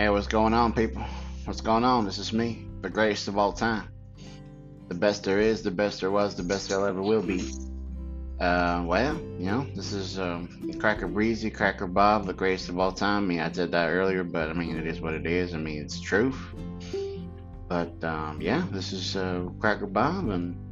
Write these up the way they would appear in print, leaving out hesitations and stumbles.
Hey, what's going on, people? What's going on? This is me, the greatest of all time. The best there is, the best there was, the best there ever will be. This is Cracker Breezy, Cracker Bob, the greatest of all time. I mean, I said that earlier, but I mean, it is what it is. I mean, it's truth. But yeah, this is Cracker Bob,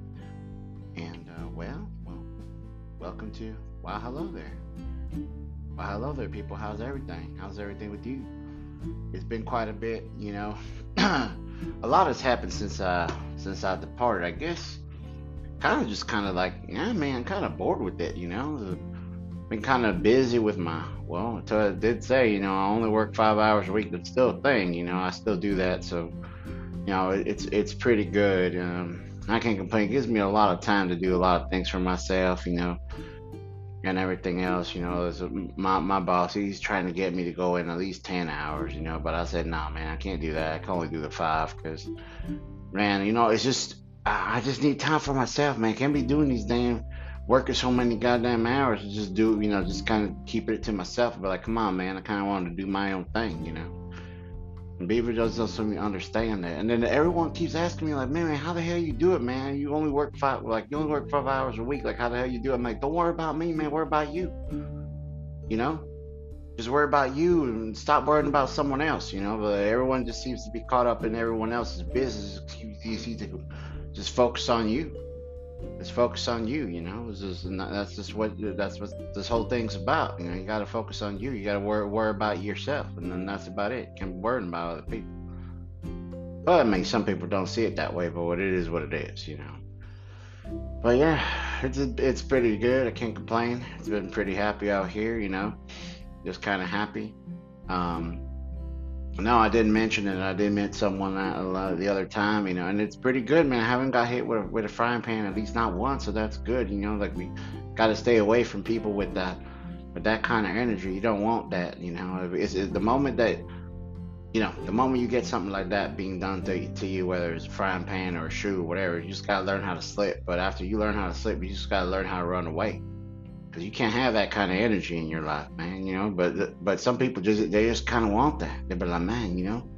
and welcome to Wow, hello there. Wow, hello there, people. How's everything? How's everything with you? It's been quite a bit, you know. A lot has happened since I departed. I guess kind of like, yeah, man, kind of bored with it, you know. Been kind of busy with my, well, I did say, you know, I only work 5 hours a week. That's still a thing, you know. I still do that, so you know, it's pretty good. I can't complain. It gives me a lot of time to do a lot of things for myself, you know, and everything else. You know, my boss, he's trying to get me to go in at least 10 hours, you know, but I said, nah, man, I can't do that. I can only do the five because, man, you know, it's just I just need time for myself, man. Can't be doing these damn working so many goddamn hours to just do, you know, just kind of keep it to myself. But like, come on, man, I kind of wanted to do my own thing, you know. And Beaver doesn't understand that. And then everyone keeps asking me, like, man, how the hell you do it, man? You only work 5 hours a week. Like, how the hell you do it? I'm like, don't worry about me, man. Worry about you. You know, just worry about you and stop worrying about someone else. You know, but everyone just seems to be caught up in everyone else's business. You see to just focus on you. Just focus on you. You know, that's what this whole thing's about. You know, you got to focus on you. You got to worry about yourself, and then that's about it. You can't be worrying about other people. But I mean, some people don't see it that way, but what it is, what it is, you know. But yeah, it's pretty good. I can't complain. It's been pretty happy out here, you know. Just kind of happy. Um, no, I didn't mention it. I did meet someone the other time, you know, and it's pretty good, man. I haven't got hit with a frying pan at least not once, so that's good, you know. Like we got to stay away from people with that kind of energy. You don't want that, you know. It's the moment that the moment you get something like that being done to you, whether it's a frying pan or a shoe or whatever, you just gotta learn how to slip. But after you learn how to slip, you just gotta learn how to run away. Because you can't have that kind of energy in your life, man. You know, but some people just kind of want that. They be like, man, you know,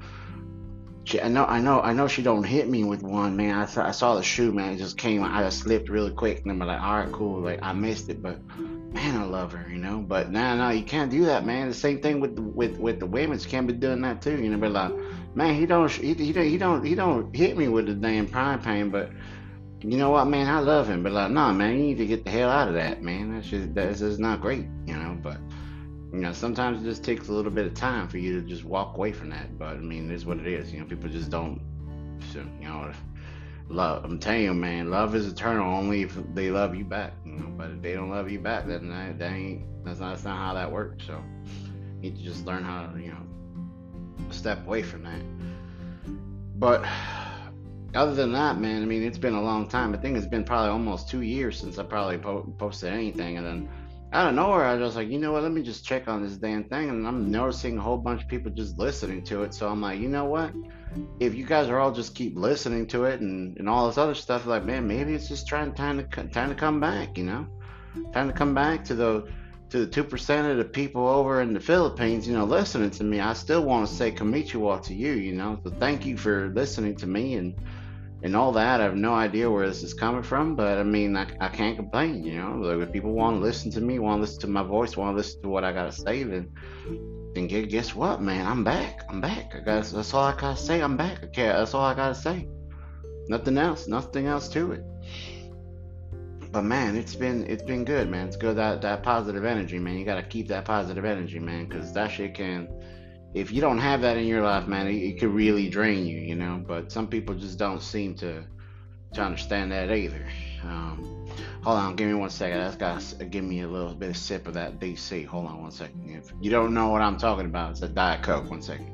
I know she don't hit me with one, man. I saw the shoe, man. It just came. I just slipped really quick, and I'm like, all right, cool. Like I missed it, but man, I love her, you know. But no, you can't do that, man. The same thing with the women. You can't be doing that too. You know, but like, man, he don't hit me with the damn prime pain, but you know what, man, I love him. But like, no, man, you need to get the hell out of that, man. That's just not great, you know. But you know, sometimes it just takes a little bit of time for you to just walk away from that. But I mean, it is what it is. You know, people just don't, you know, love. I'm telling you, man, love is eternal only if they love you back. You know, but if they don't love you back, then that's not how that works. So you need to just learn how to, you know, step away from that. But other than that, man, I mean, it's been a long time. I think it's been probably almost 2 years since I probably posted anything, and then out of nowhere, I was just like, you know what? Let me just check on this damn thing, and I'm noticing a whole bunch of people just listening to it. So I'm like, you know what? If you guys are all just keep listening to it and all this other stuff, like, man, maybe it's just time to come back, you know, time to come back to the 2% of the people over in the Philippines, you know, listening to me. I still want to say konnichiwa to you, you know. So thank you for listening to me and all that. I have no idea where this is coming from, but I mean, I can't complain, you know. Like, if people want to listen to me, want to listen to my voice, want to listen to what I gotta say, then guess what, man? I'm back. I'm back. That's all I gotta say. I'm back. Okay, that's all I gotta say. Nothing else to it. But man, it's been good, man. It's good that positive energy, man. You gotta keep that positive energy, man, because that shit can. If you don't have that in your life, man, it could really drain you, you know. But some people just don't seem to understand that either. Um, Hold on, give me 1 second. That's got give me a little bit of sip of that DC. Hold on 1 second. If you don't know what I'm talking about, it's a Diet Coke. 1 second.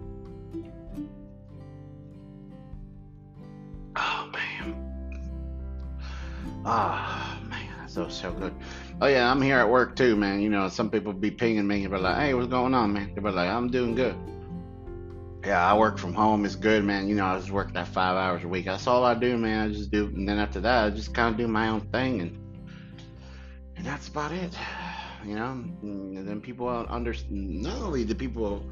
Oh man. Ah, man, that's so good. Oh yeah, I'm here at work too, man. You know, some people be pinging me, but like, hey, what's going on, man? They be like, I'm doing good. Yeah, I work from home. It's good, man. You know, I just work that 5 hours a week. That's all I do, man. I just do, and then after that, I just kind of do my own thing, and that's about it. You know, and then people understand. Not only do people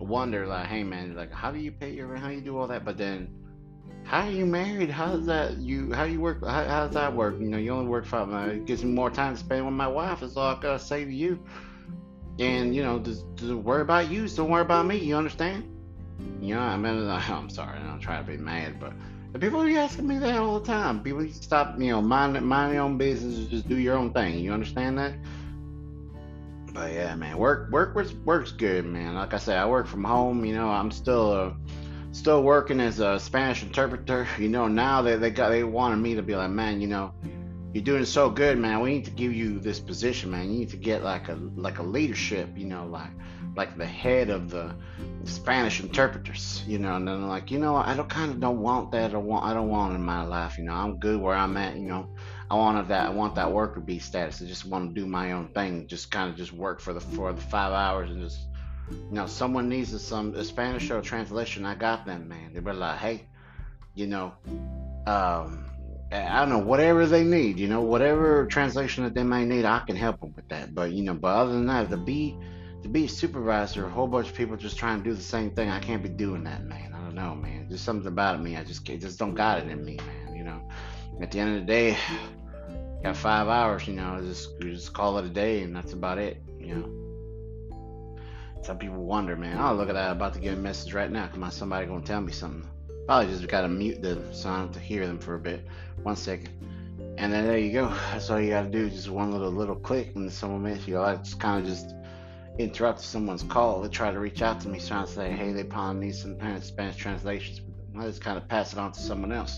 wonder, like, hey man, like, how do you pay your rent? How do you do all that? But then, how are you married? How does that you? How do you work? How does that work? You only work 5 months. It gives me more time to spend with my wife. That's all I gotta say to you. And just worry about you. So don't worry about me. You understand? I mean, I'm sorry. I'm trying to be mad, but the people be asking me that all the time. People need to stop, mind your own business and just do your own thing. You understand that? But yeah, man, works good, man. Like I said, I work from home. I'm still working as a Spanish interpreter. Now they wanted me to be like, man, you're doing so good, man. We need to give you this position, man. You need to get like a leadership, like the head of the Spanish interpreters, And then I'm like, I don't want that. I don't want it in my life, I'm good where I'm at, I want that worker bee status. I just want to do my own thing, just kind of just work for the 5 hours and just, someone needs a Spanish or translation. I got them, man. They were like, hey, you know, um, I don't know, whatever they need, whatever translation that they may need, I can help them with that. But other than that, to be a supervisor, a whole bunch of people just trying to do the same thing, I can't be doing that, man. I don't know, man. There's something about me. I just don't got it in me, man. At the end of the day, got 5 hours, just call it a day, and that's about it. Some people wonder, man. Oh, look at that! I'm about to get a message right now. Come on, somebody gonna tell me something. Probably just gotta mute them so I don't have to hear them for a bit. 1 second, and then there you go. That's all you gotta do. Just one little click, and someone makes I just kind of just interrupt someone's call. They try to reach out to me, trying to say, hey, they probably need some kind of Spanish translations. I just kind of pass it on to someone else.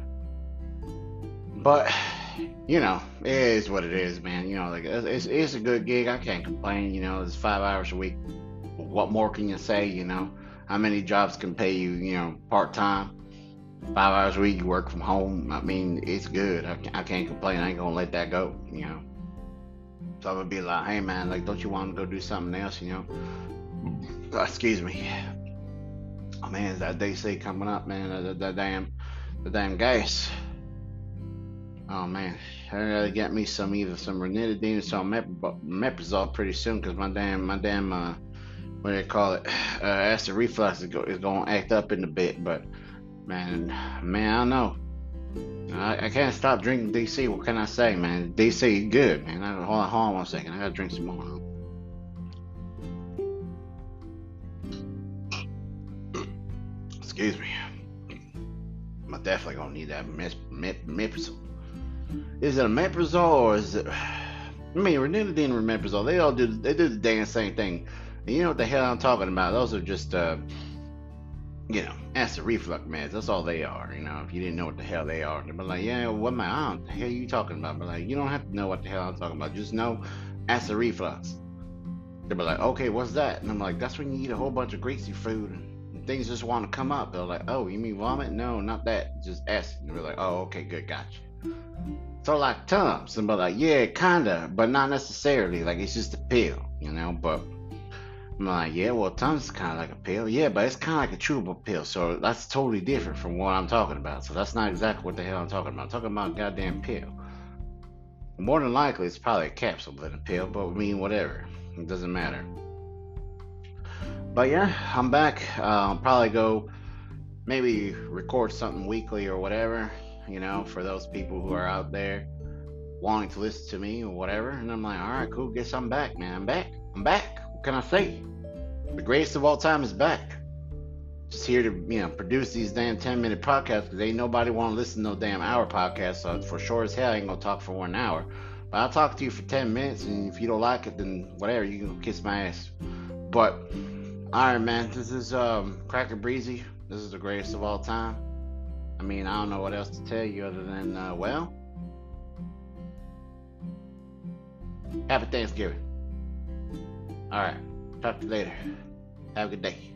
But it is what it is, man. Like it's a good gig. I can't complain. It's 5 hours a week. What more can you say? How many jobs can pay you? Part time, 5 hours a week. You work from home. I mean, it's good. I can't complain. I ain't gonna let that go. So I'm gonna be like, hey man, like, don't you want to go do something else? Excuse me. Oh man, is that DC coming up, man? The damn gas. Oh man, I gotta get me either some ranitidine or some meprazole pretty soon, because my damn what do they call it? Acid reflux is going to act up in a bit. But man, I don't know. I can't stop drinking DC. What can I say, man? DC good, man. Hold on 1 second. I gotta drink some more. Excuse me. I'm definitely gonna need that meprazole. Is it a meprazole or is it? Ranitidine and meprazole. They do the damn same thing. And you know what the hell I'm talking about? Those are just acid reflux meds. That's all they are. If you didn't know what the hell they are, they'd be like, yeah, what the hell are you talking about? But like, you don't have to know what the hell I'm talking about. Just know acid reflux. They'd be like, okay, what's that? And I'm like, that's when you eat a whole bunch of greasy food and things just want to come up. They're like, oh, you mean vomit? No, not that. Just acid. And we're like, oh, okay, good, gotcha. So like Tums, and be like, yeah, kinda, but not necessarily. Like, it's just a pill, But I'm like, yeah, well, Tums is kind of like a pill. Yeah, but it's kind of like a chewable pill. So that's totally different from what I'm talking about. So that's not exactly what the hell I'm talking about. I'm talking about a goddamn pill. More than likely, it's probably a capsule than a pill, but whatever. It doesn't matter. But yeah, I'm back. I'll probably go maybe record something weekly or whatever, for those people who are out there wanting to listen to me or whatever. And I'm like, all right, cool. Guess I'm back, man. I'm back. What can I say? The greatest of all time is back. Just here to, produce these damn 10-minute podcasts, because ain't nobody want to listen to no damn hour podcast. So for sure as hell, I ain't gonna talk for 1 hour. But I'll talk to you for 10 minutes, and if you don't like it, then whatever, you can kiss my ass. But all right, man. This is Cracker Breezy. This is the greatest of all time. I don't know what else to tell you other than, happy Thanksgiving. All right. Talk to you later. Have a good day.